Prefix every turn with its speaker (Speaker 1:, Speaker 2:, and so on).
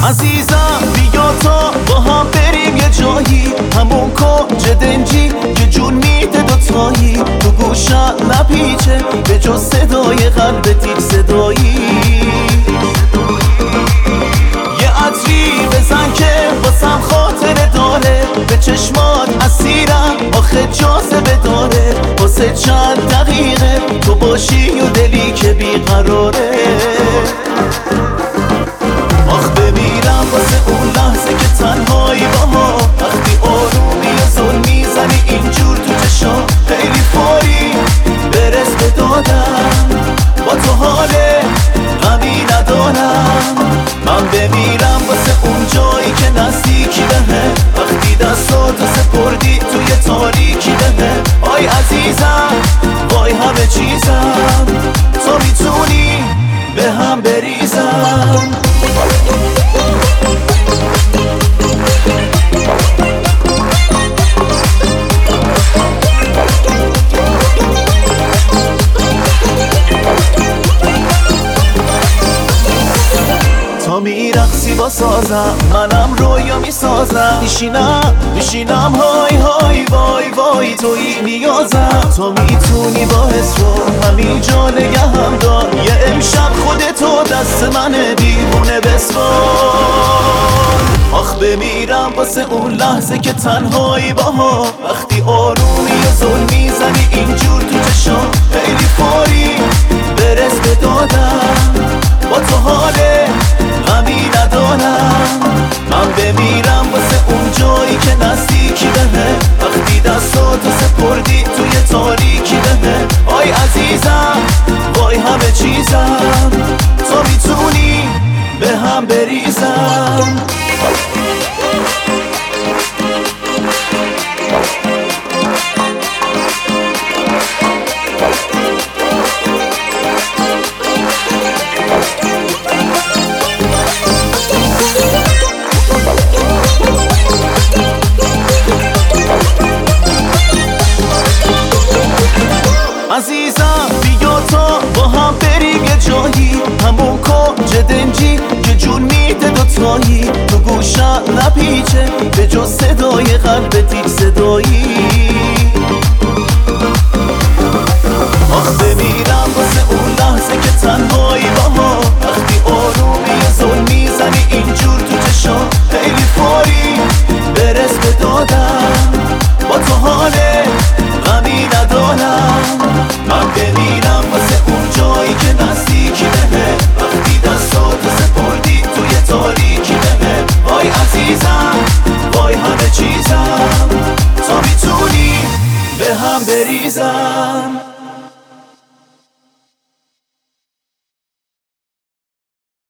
Speaker 1: عزیزم بیا تا با هم بریم یه جایی، همون کنج دنجی که جون میده دوتایی. تو گوشم نپیچه به جز صدای قلبت هیچ صدایی. یه عطری بزن که واسم خاطره داره، به چشمات اسیرم آخه جاذبه داره. واسه چند دقیقه تو باشی و دلی که بیقراره. آخ بمیرم واسه اون لحظه که تنهایی باها، وقتی آرومی و ظلم میزنی اینجور تو چشام. خیلی فوری برس به دادم، با تو حال غمی ندارم. من بمیرم واسه اون جایی که نزدیکی بهه، وقتی دستاتو سپردی توی تاریکی بهه. آی عزیزم وای همه چیزم، تو میتونی به هم بریزم. تا میرقصی با سازم، منم رویا میسازم. میشینم های های وای وای توی نیازم. تو میتونی با حسو همینجا نگهم دار، یه امشب خودتو دست منه دیوونه بسپار. آخ بمیرم واسه اون لحظه که تنهایی باها، وقتی آرومی و ظلم میزنی اینجور تو چشام. خیلی فوری برس به دادم، با تو حال غمی ندارم. من بمیرم واسه اون جایی که نزدیکی بهه، وقتی دستاتو سپردی توی تاریکی بهه. آی عزیزم وای همه چیزم، تو میتونی به هم بریزم. عزیزم بیا تا با هم بریم یه جایی، همون کنج دنجی که جون میده دوتایی. تو گوشم نپیچه به جز صدای قلبت هیچ صدایی. آخ بمیرم واسه اون لحظه که تنهایی باها، وقتی آرومی و ظلم میزنی اینجور تو چشام. خیلی فوری برس به دادم، با تو حال غمی ندارم. من بمیرم واسه اون جایی که نزدیکی بهه، وقتی دستاتو سپردی توی تاریکی بهه. وای عزیزم وای همه چیزم، تو میتونی به هم بریزم.